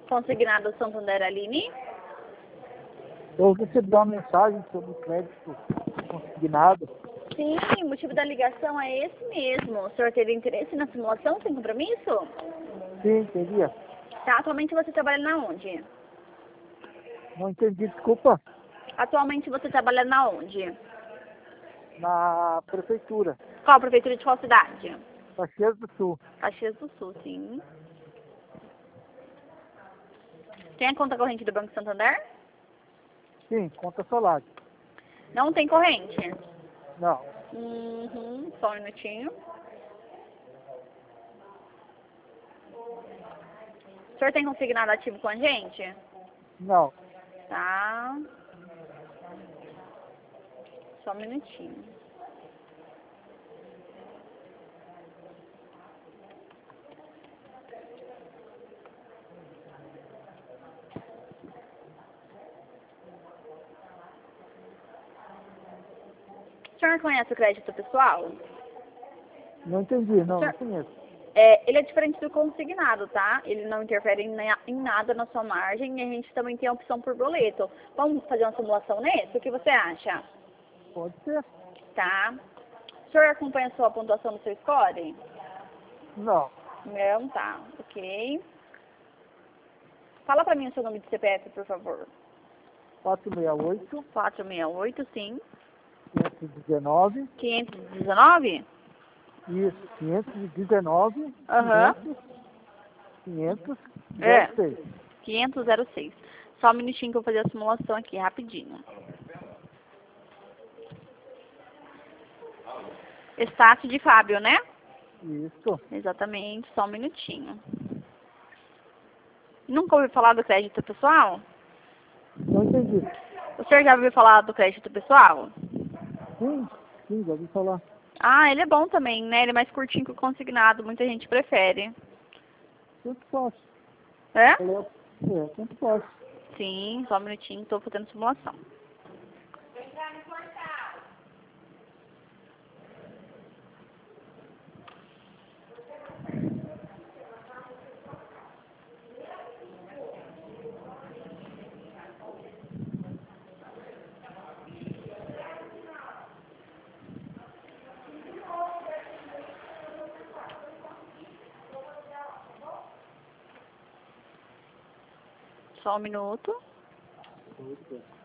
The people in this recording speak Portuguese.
Consignado Santander Aline? Eu recebi uma mensagem sobre crédito consignado. Sim, o motivo da ligação é esse mesmo. O senhor teria interesse na simulação sem compromisso? Sim, entendia? Tá, atualmente você trabalha na onde? Não entendi, desculpa. Atualmente você trabalha na onde? Na prefeitura, Qual a prefeitura de qual cidade? Caxias do Sul. Caxias do Sul, sim. Tem a conta corrente do Banco Santander? Sim, conta solar. Não tem corrente? Não, Só um minutinho. O senhor tem consignado ativo com a gente? não. Tá. Só um minutinho. O senhor conhece o crédito pessoal? Não entendi, não, Senhor- não conheço. Ele é diferente do consignado, tá? Ele não interfere em nada na sua margem e a gente também tem a opção por boleto. Vamos fazer uma simulação nesse? O que você acha? Pode ser? Tá. O senhor acompanha a sua pontuação do seu score? Não. Não, tá. Ok. Fala pra mim o seu nome de CPF, por favor. 468, 468, sim. 519, 519? isso, 519, Aham. 500, É. 06. 506. Só um minutinho que eu vou fazer a simulação aqui, rapidinho. Estácio de Fábio, né? Isso. Exatamente, só um minutinho. Nunca ouviu falar do crédito pessoal? Não entendi. O senhor já ouviu falar do crédito pessoal? Sim, já ouvi falar. Ah, ele é bom também, né? Ele é mais curtinho que o consignado, muita gente prefere. Tanto faz. É? Tanto faz. Sim, só um minutinho, estou fazendo simulação. Só um minuto.